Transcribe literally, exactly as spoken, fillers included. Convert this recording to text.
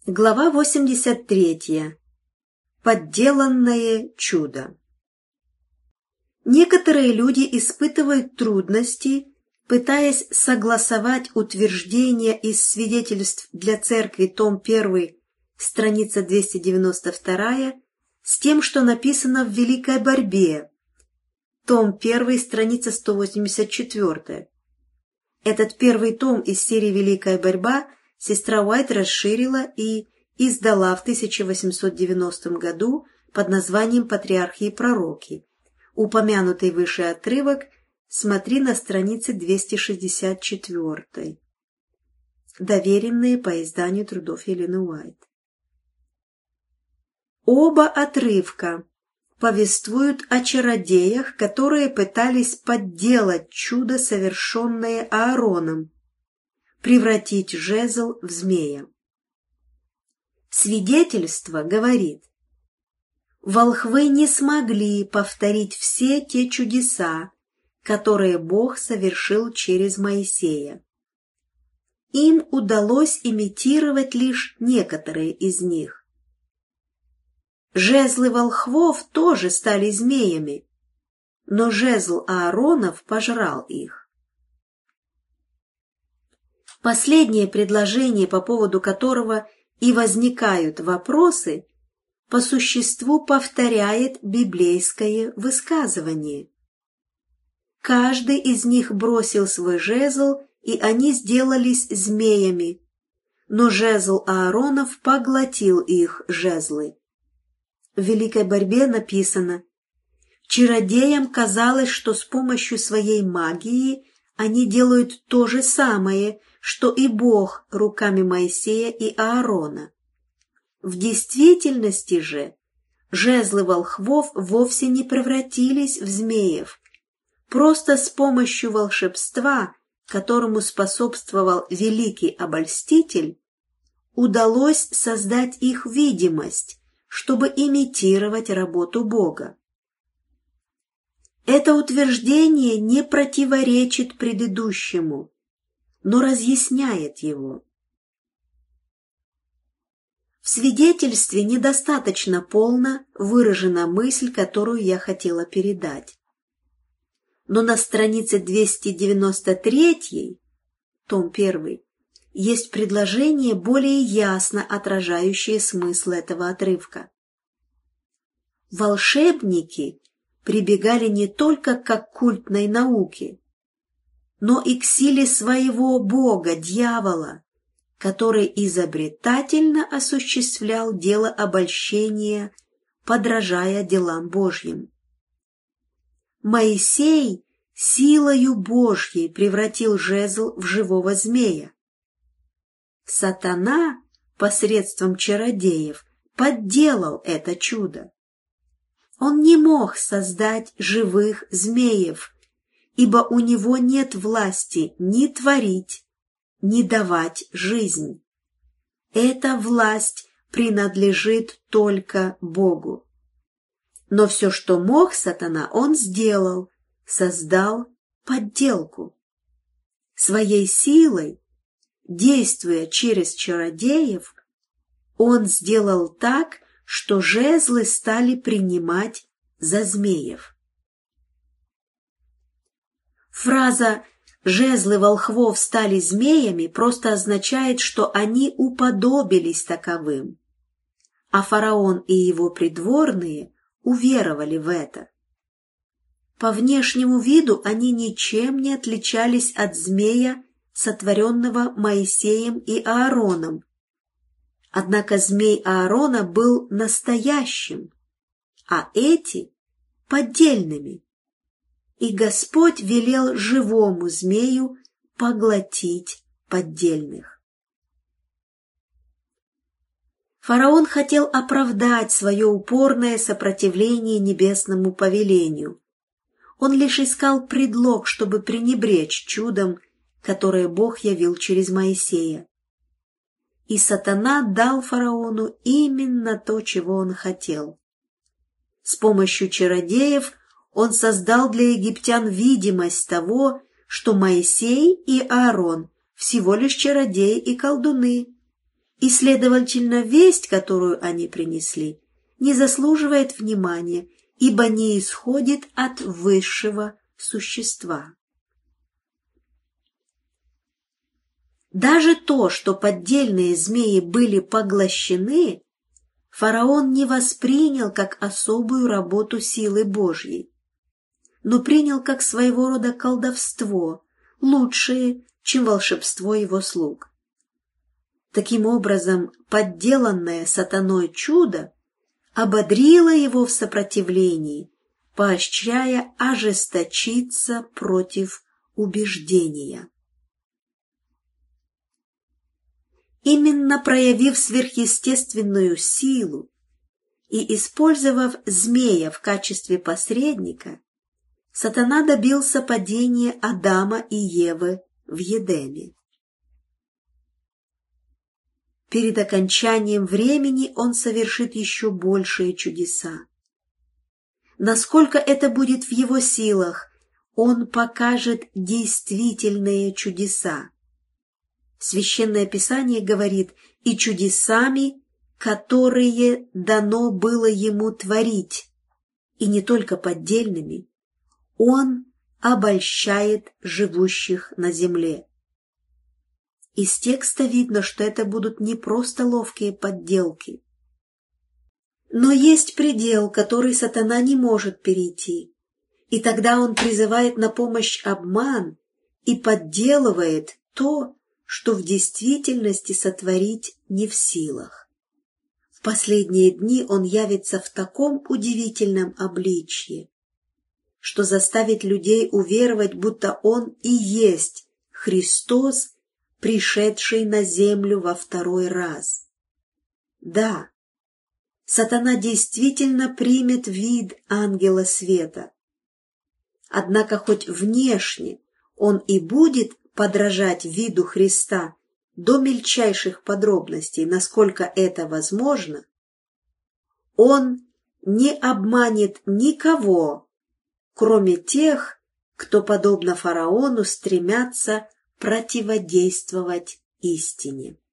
Глава восемьдесят третья. Подделанное чудо. Некоторые люди испытывают трудности, пытаясь согласовать утверждения из свидетельств для церкви, том один, страница двести девяносто два, с тем, что написано в «Великой борьбе», том один, страница сто восемьдесят четыре. Этот первый том из серии «Великая борьба» сестра Уайт расширила и издала в тысяча восемьсот девяностом году под названием «Патриархи и пророки». Упомянутый выше отрывок смотри на странице двести шестьдесят четыре. Доверенные по изданию трудов Елены Уайт. Оба отрывка повествуют о чародеях, которые пытались подделать чудо, совершенное Аароном, превратить жезл в змея. Свидетельство говорит: волхвы не смогли повторить все те чудеса, которые Бог совершил через Моисея. Им удалось имитировать лишь некоторые из них. Жезлы волхвов тоже стали змеями, но жезл Ааронов пожрал их. Последнее предложение, по поводу которого и возникают вопросы, по существу повторяет библейское высказывание. Каждый из них бросил свой жезл, и они сделались змеями, но жезл Ааронов поглотил их жезлы. В «Великой борьбе» написано: чародеям казалось, что с помощью своей магии они делают то же самое, что и Бог руками Моисея и Аарона. В действительности же жезлы волхвов вовсе не превратились в змеев. Просто с помощью волшебства, которому способствовал великий обольститель, удалось создать их видимость, чтобы имитировать работу Бога. Это утверждение не противоречит предыдущему, но разъясняет его. В свидетельстве недостаточно полно выражена мысль, которую я хотела передать. Но на странице двести девяносто три, том один, есть предложение, более ясно отражающее смысл этого отрывка. Волшебники прибегали не только к оккультной науке, но и к силе своего бога, дьявола, который изобретательно осуществлял дело обольщения, подражая делам Божьим. Моисей силою Божьей превратил жезл в живого змея. Сатана посредством чародеев подделал это чудо. Он не мог создать живых змеев, ибо у него нет власти ни творить, ни давать жизнь. Эта власть принадлежит только Богу. Но все, что мог сатана, он сделал, создал подделку. Своей силой, действуя через чародеев, он сделал так, что жезлы стали принимать за змеев. Фраза «жезлы волхвов стали змеями» просто означает, что они уподобились таковым, а фараон и его придворные уверовали в это. По внешнему виду они ничем не отличались от змея, сотворенного Моисеем и Аароном. Однако змей Аарона был настоящим, а эти — поддельными. И Господь велел живому змею поглотить поддельных. Фараон хотел оправдать свое упорное сопротивление небесному повелению. Он лишь искал предлог, чтобы пренебречь чудом, которое Бог явил через Моисея. И сатана дал фараону именно то, чего он хотел. С помощью чародеев он создал для египтян видимость того, что Моисей и Аарон всего лишь чародеи и колдуны, и, следовательно, весть, которую они принесли, не заслуживает внимания, ибо не исходит от высшего существа. Даже то, что поддельные змеи были поглощены, фараон не воспринял как особую работу силы Божьей, но принял как своего рода колдовство, лучшее, чем волшебство его слуг. Таким образом, подделанное сатаной чудо ободрило его в сопротивлении, поощряя ожесточиться против убеждения. Именно проявив сверхъестественную силу и использовав змея в качестве посредника, сатана добился падения Адама и Евы в Едеме. Перед окончанием времени он совершит еще большие чудеса. Насколько это будет в его силах, он покажет действительные чудеса. Священное Писание говорит: «И чудесами, которые дано было ему творить, и не только поддельными, он обольщает живущих на земле». Из текста видно, что это будут не просто ловкие подделки. Но есть предел, который сатана не может перейти, и тогда он призывает на помощь обман и подделывает то, что в действительности сотворить не в силах. В последние дни он явится в таком удивительном обличье, что заставит людей уверовать, будто он и есть Христос, пришедший на землю во второй раз. Да, сатана действительно примет вид ангела света. Однако хоть внешне он и будет подражать виду Христа до мельчайших подробностей, насколько это возможно, он не обманет никого, кроме тех, кто, подобно фараону, стремятся противодействовать истине.